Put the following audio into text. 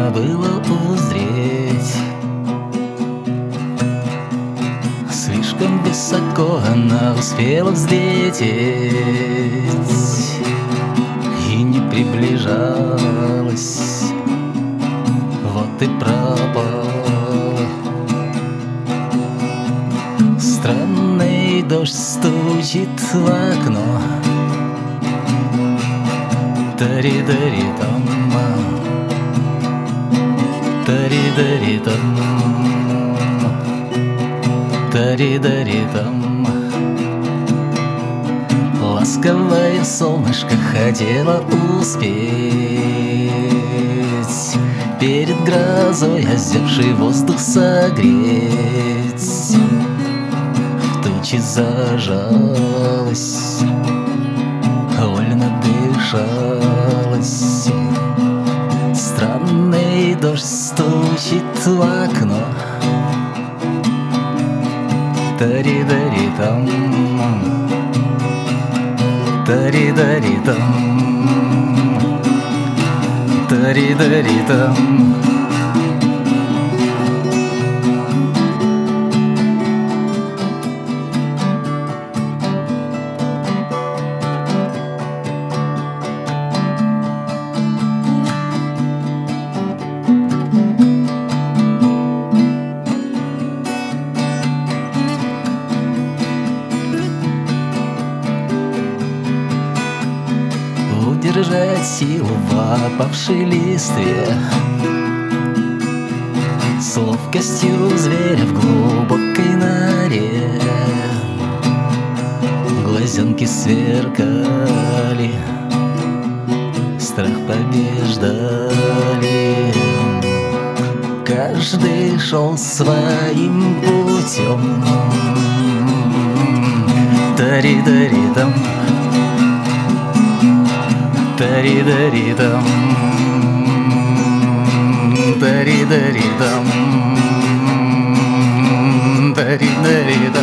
можно было узреть. Слишком высоко она успела взлететь и не приближалась, вот и пропала. Странный дождь стучит в окно. Тари-дари-там, тари-дари-там, тари-дари-там. Ласковое солнышко хотело успеть перед грозой озябший воздух согреть. В тучи зажалась, вольно дышалась. Странный дождь стучит в окно. Тари-дари-там, тари-дари-там, тари-дари-там. Удержать силу в опавшей листве, с ловкостью зверя в глубокой норе. Глазенки сверкали, страх побеждали. Каждый шел своим путем. Тари-дари-там, тари-дари-там, тари-дари-там, тари-дари-там.